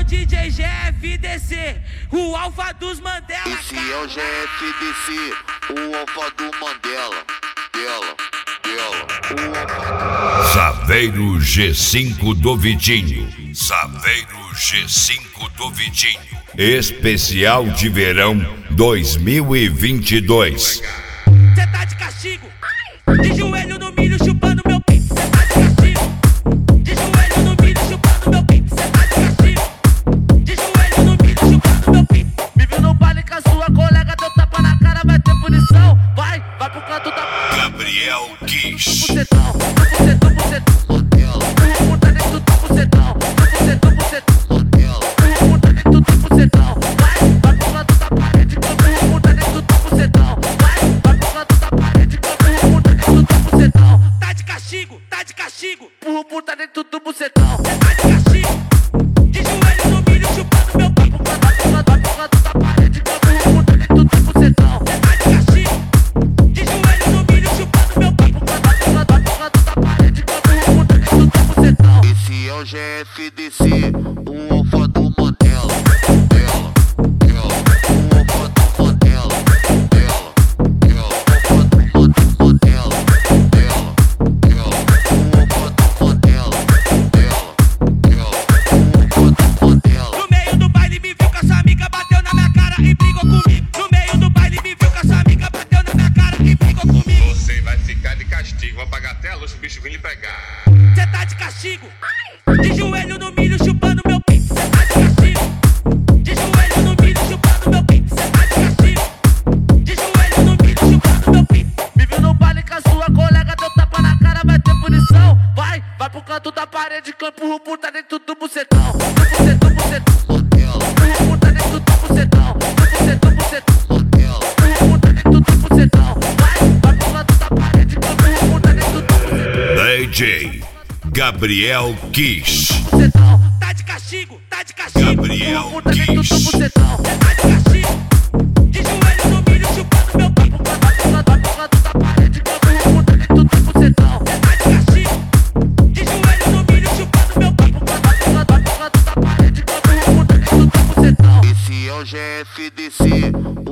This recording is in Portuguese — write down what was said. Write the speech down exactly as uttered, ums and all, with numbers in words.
D J G F D C, o alfa dos Mandela. Esse é o G F D C, o alfa do Mandela. Dela, dela, o alfa. Saveiro G cinco do Vitinho. Saveiro G cinco do Vitinho. Especial de verão dois mil e vinte e dois. Cê tá de castigo, de joelho no milho chupando meu pinto. Cê tá de castigo, de joelho no milho chupando meu pinto. Cê tá de castigo, de joelho no milho chupando meu pinto. Me viu no baile com a sua colega, deu tapa na cara, vai ter punição. Vai, vai pro canto da... Gabriel Kish. Bucetão, bucetão, bucetão. Puta dentro do bucetão, bucetão, bucetão. Puta dentro do bucetão. Vai, vai pro canto da parede, puta dentro do bucetão. Vai, vai pro canto da parede, puta dentro do bucetão. Tá de castigo, tá de castigo, Puta dentro do bucetão. tá de castigo, de joelho no milho chupando meu pinto. Vai pro canto da parede, puta dentro do bucetão. Tá de castigo, de joelho no milho chupando meu pinto. Vai pro canto da parede, puta dentro do bucetão. Esse é o G F D C, o alfa do Mandela. Dela, dela, o alfa do Mandela. Dela, dela, o alfa do Mandela. Dela, dela, o alfa do Mandela. Dela, dela, o alfa do Mandela. No meio do baile me viu com essa amiga, bateu na minha cara e brigou comigo. No meio do baile me viu com essa amiga, bateu na minha cara e brigou comigo. Você vai ficar de castigo, vai pagar até a luz, o bicho vem lhe pegar. Cê tá de castigo, de joelho no milho chupando meu pinto. Cê tá de castigo, de joelho no milho chupando meu pinto. Cê tá de castigo, de joelho no milho chupando meu pinto. Me viu no baile com a sua colega, deu tapa na cara, vai ter punição. Vai, vai pro canto da parede, que eu empurro puta dentro do bucetão. Do bucetão, bucetão. Empurro puta dentro do bucetão. Do bucetão, bucetão. Empurro puta dentro do bucetão. Vai, vai pro canto da parede, que eu empurro puta dentro do bucetão. D J Gabriel Kish. Bucetão. Tá de castigo, tá de castigo, Gabriel Puta dentro do Kish. bucetão. tá de castigo, de joelho no milho chupando meu pinto. Vai pro canto da parede, que eu empurro puta dentro do bucetão. Tá de castigo, de joelho no milho chupando meu pinto. Vai pro canto da parede, que eu empurro puta dentro do bucetão. Esse é o G F D C,